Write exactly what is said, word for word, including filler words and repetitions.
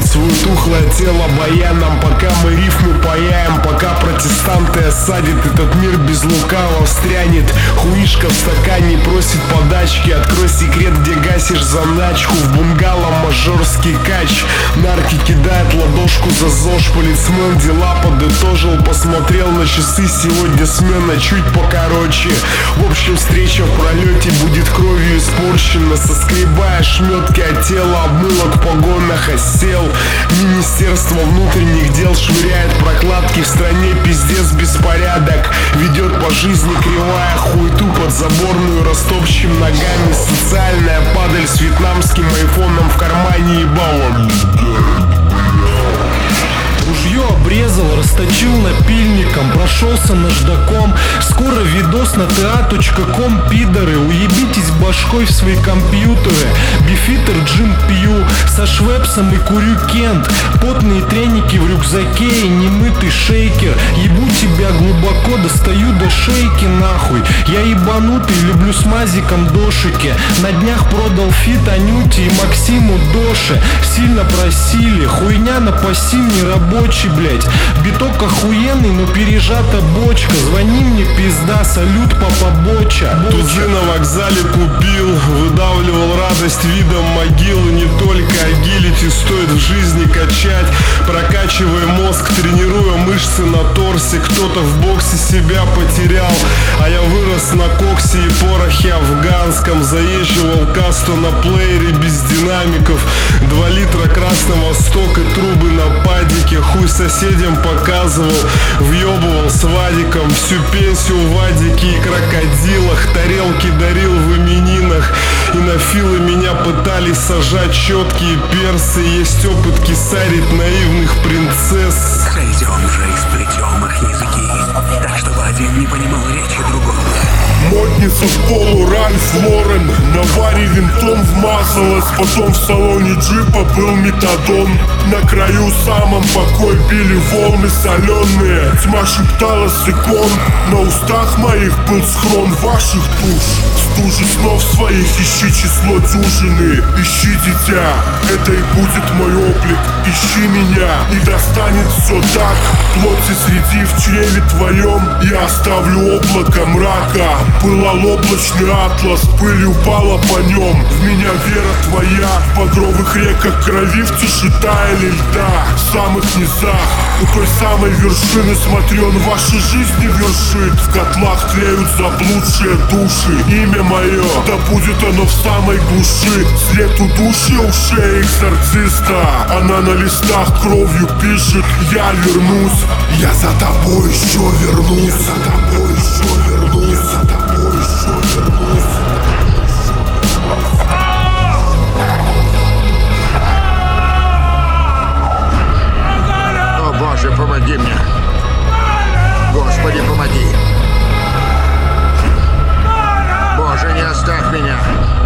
согреет свое тухлое тело баяном. Пока мы рифмы паяем, пока протестанты осадит этот мир без лукавого встрянет. Хуишка в стакане просит подачки. Открой секрет, где гасишь заначку. В бунгало мажорский кач. Нарки кидает ладошку за ЗОЖ. Полицмен дела подытожил, посмотрел на часы. Сегодня смена чуть покороче. В общем, встреча в пролете будет кровью испорчена. Соскребая шметки от тела, обмылок в погонах осел. Министерство внутренних дел швыряет прокладки. В стране пиздец беспорядок. Ведет по жизни кривая хуету под заборную растопчем ногами. Социальная падаль с вьетнамским айфоном в кармане ебала. Ружье обрезал, расточил напильником, прошелся наждаком. Скоро видос на тэ а точка ком, пидоры. Уебитесь башкой в свои компьютеры. Бифитер джин пью, со швепсом и курю кент. Потные треники в рюкзаке и немытый шейкер. Ебу тебя глубоко, достаю до шейки нахуй. Я ебанутый, люблю с мазиком дошики. На днях продал фит Анюте и Максиму Доше. Сильно просили, хуйня на пассив не рабочий, блять. Биток охуенный, но пережата бочка. Звони мне, пизда, салют, папа Боча. Тузы на вокзале купил, выдавливал радость видом могилы. Не только агилити стоит в жизни качать. Прокачивая мозг, тренируя мышцы на торсе. Кто-то в боксе себя потерял, а я вырос на коксе и порохе афганском. Заезживал касту на плеере без динамиков. Два литра Красного Востока и трубы на падике. Хуй соседям показывал, въебывал с Вадиком. Всю пенсию в Вадике и крокодилах. Тарелки дарил в именинах. И на филы меня пытались сажать четкие персы. Есть опыт кисарить наивных принцесс. Сойдем же и сплетем их языки, так чтобы один не понимал речи другого. Модница в полу Ральф Лорен, на варе винтом вмазалась. Потом в салоне джипа был метадон. На краю самом покой били волны соленые. Тьма шептала секунд, на устах моих был схрон ваших душ. В стуже снов своих ищи число дюжины. Ищи, дитя, это и будет мой облик. Ищи меня, и достанет все так. Плоти среди в чреве твоем я оставлю облако мрака. Пылал облачный атлас, пыль упала по нем. В меня вера твоя, в багровых реках крови, в тиши таяли льда. В самых низах, у той самой вершины смотрен ваши жизни вершит. В котлах тлеют заблудшие души. Имя мое, да будет оно в самой глуши. След у души ушей экзорциста. Она на листах кровью пишет: я вернусь, я за тобой еще вернусь. Я за тобой еще вернусь. Я за тобой еще вернусь. О Боже, помоги мне! Господи, помоги! Боже, не оставь меня!